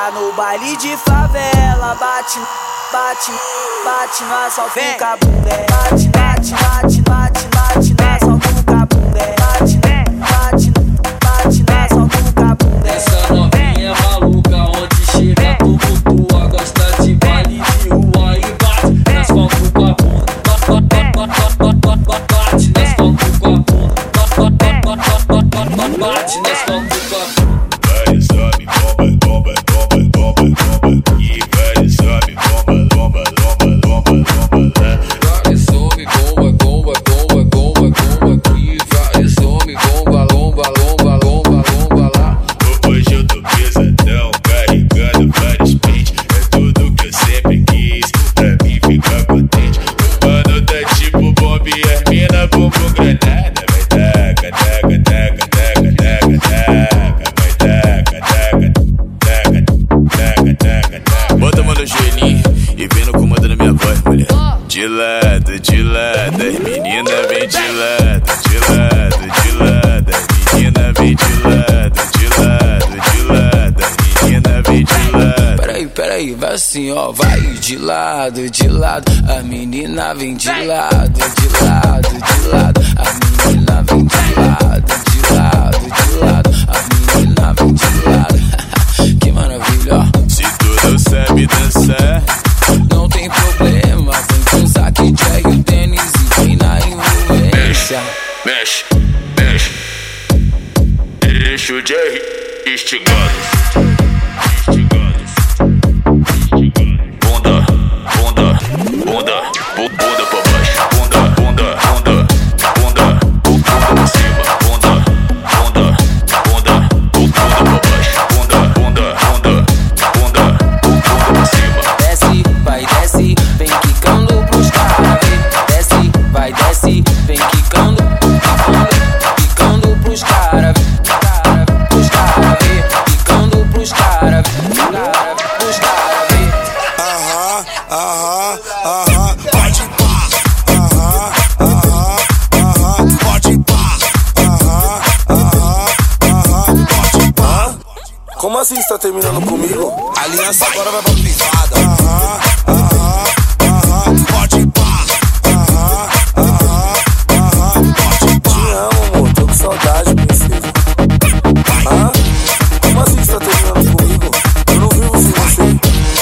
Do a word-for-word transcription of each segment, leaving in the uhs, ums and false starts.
Tá no baile de favela, bate, bate, bate no asfalto com cabulé. Bate, bate, bate, bate, bate no asfalto com cabulé. Bate, bate, bate no asfalto com cabulé. Essa novinha é maluca, onde chega tu flutua. Gosta de baile de rua e bate no asfalto com a bunda. Bate no asfalto com a bunda. Bate no asfalto com a bunda. Vai, sobe, bomba, bomba, bomba, bomba, bomba. E vai, sobe, bomba, bomba, bomba, bomba, bomba. Vai, some, bomba, bomba, bomba, bomba, bomba. E vai, some, bomba, lomba, lomba, lomba, lomba lá. Hoje eu tô pesadão, carregando vários pentes. É tudo que eu sempre quis, pra mim ficar contente. O mano tá tipo bomba e as mina bumbum granada. Vai taca, taca, taca, taca, taca, taca. Vai taca, taca, taca, taca, taca, taca. Bota a mão no joelhinho e vem no comando da minha voz, mulher. De lado, de lado, as meninas vem de lado. De lado, de lado, as meninas vem de lado. De lado, de lado, as meninas vem de lado. Peraí, peraí, vai assim, ó. Vai de lado, de lado. A menina vem de lado, de lado, de lado. A menina vem de lado, de lado, de lado. A menina vem de lado. Que maravilha, ó. Se tu não sabe dançar, Não tem problema, vem com saque, jag, o tênis e vem na envolvência. mexe, mexe. Deixa o Jerry instigado. Instigado. Instigado. Bunda, bunda, bunda, bu- bunda pra baixo. Bunda, bunda, bunda, bunda, bu- bunda pra cima. Bunda, bunda, bunda, bu- bunda pra baixo. Bunda, bunda, bunda, bunda, bu- bunda pra cima. Desce, vai, desce, vem quicando pros caras ver. Desce, vai, desce, vem quicando, quicando, quicando pros caras ver. Pros caras ver, quicando pros caras ver. Pros caras ver. Aham, aham, aham, pode pá. Aham, aham, aham, pode pá. Aham, aham, aham, pode pá. Como assim você tá terminando comigo? A aliança agora vai pra privada. Aham, aham, aham, pode pá. Aham, aham, aham, pode pá. Te amo, amor, tô com saudade, princesa. Ah, como assim você tá terminando comigo? Eu não vivo sem você.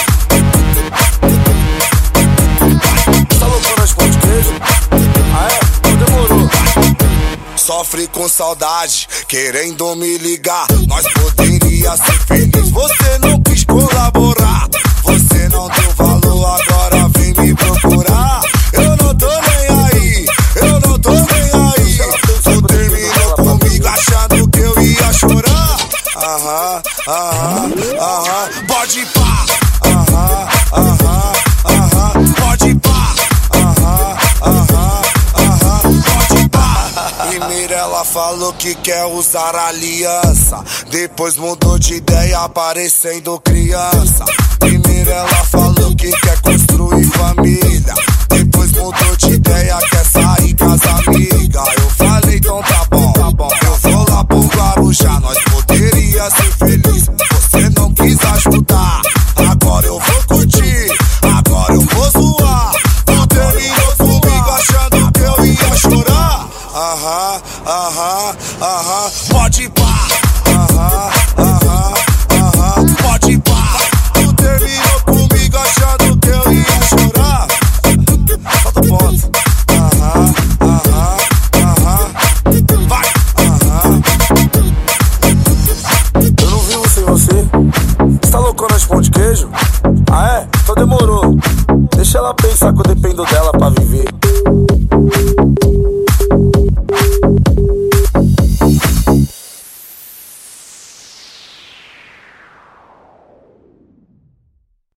Tá louco nas pão de queijo? Ah é? Não demorou. Sofre com saudade, querendo me ligar. Nós poderia ser feliz, você não quis colaborar. Você não deu valor, agora vem me procurar. Eu não tô nem aí, eu não tô nem aí. Tu terminou comigo achando que eu ia chorar. Aham, aham, aham, pode pá. Aham, aham, aham, pode pá. Aham, aham, aham, pode pá. Primeiro ela falou que quer usar aliança, depois mudou de ideia parecendo criança. Primeiro ela falou que quer construir família, depois mudou de ideia, quer sair com as amigas. Eu falei, então tá bom, tá bom, eu vou lá pro Guarujá. Nós poderia ser feliz, você não quis ajudar. Agora eu vou curtir, agora eu vou zoar. Tu terminou comigo achando que eu ia chorar. Aham, aham, aham, pode pá. Aham, aham, aham, pode pá. Tu terminou comigo achando que eu ia chorar. Falta ponto. Aham, aham, aham, vai. Aham. Eu não vivo sem você. Você tá loucona de pão de queijo? Ah é? Então demorou. Deixa ela pensar que eu dependo dela pra viver.